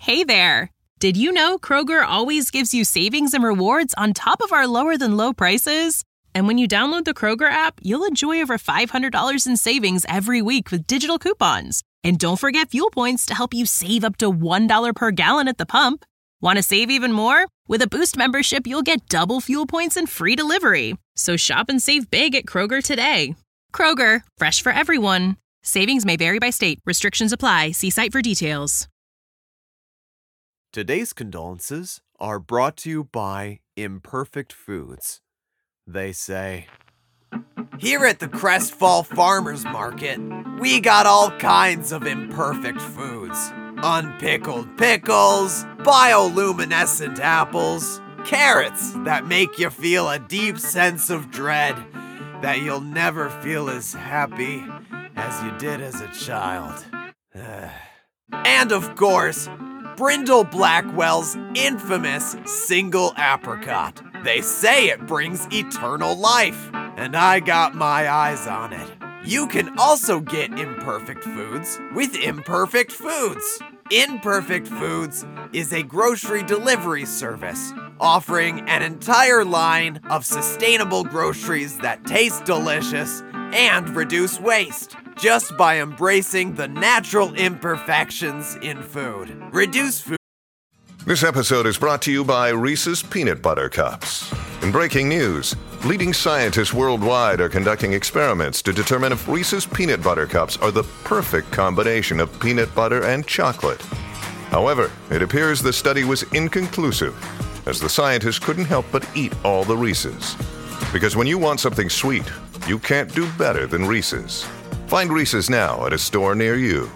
Hey there! Did you know Kroger always gives you savings and rewards on top of our lower-than-low prices? And when you download the Kroger app, you'll enjoy over $500 in savings every week with digital coupons. And don't forget fuel points to help you save up to $1 per gallon at the pump. Want to save even more? With a Boost membership, you'll get double fuel points and free delivery. So shop and save big at Kroger today. Kroger, fresh for everyone. Savings may vary by state. Restrictions apply. See site for details. Today's condolences are brought to you by Imperfect Foods. They say, "Here at the Crestfall Farmers Market, we got all kinds of imperfect foods. Unpickled pickles, bioluminescent apples, carrots that make you feel a deep sense of dread that you'll never feel as happy as you did as a child. And of course, Brindle Blackwell's infamous single apricot. They say it brings eternal life, and I got my eyes on it. You can also get Imperfect Foods with Imperfect Foods. Imperfect Foods is a grocery delivery service offering an entire line of sustainable groceries that taste delicious and reduce waste. Just by embracing the natural imperfections in food. Reduce food. This episode is brought to you by Reese's Peanut Butter Cups. In breaking news, leading scientists worldwide are conducting experiments to determine if Reese's Peanut Butter Cups are the perfect combination of peanut butter and chocolate. However, it appears the study was inconclusive, as the scientists couldn't help but eat all the Reese's. Because when you want something sweet, you can't do better than Reese's. Find Reese's now at a store near you.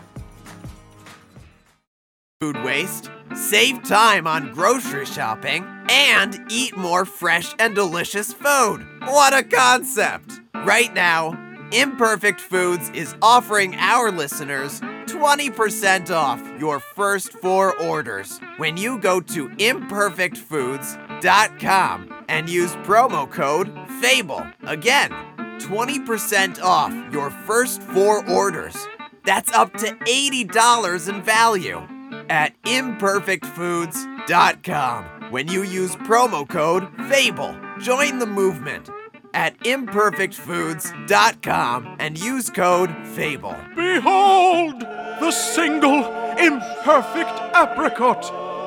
Food waste, save time on grocery shopping, and eat more fresh and delicious food. What a concept! Right now, Imperfect Foods is offering our listeners 20% off your first 4 orders when you go to imperfectfoods.com and use promo code FABLE. Again, 20% off your first 4 orders. That's up to $80 in value at imperfectfoods.com when you use promo code FABLE. Join the movement at imperfectfoods.com and use code FABLE. Behold, the single imperfect apricot.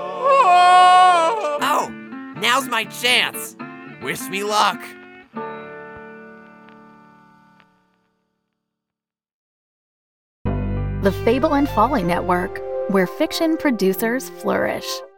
Oh, now's my chance. Wish me luck. The Fable and Folly Network, where fiction producers flourish.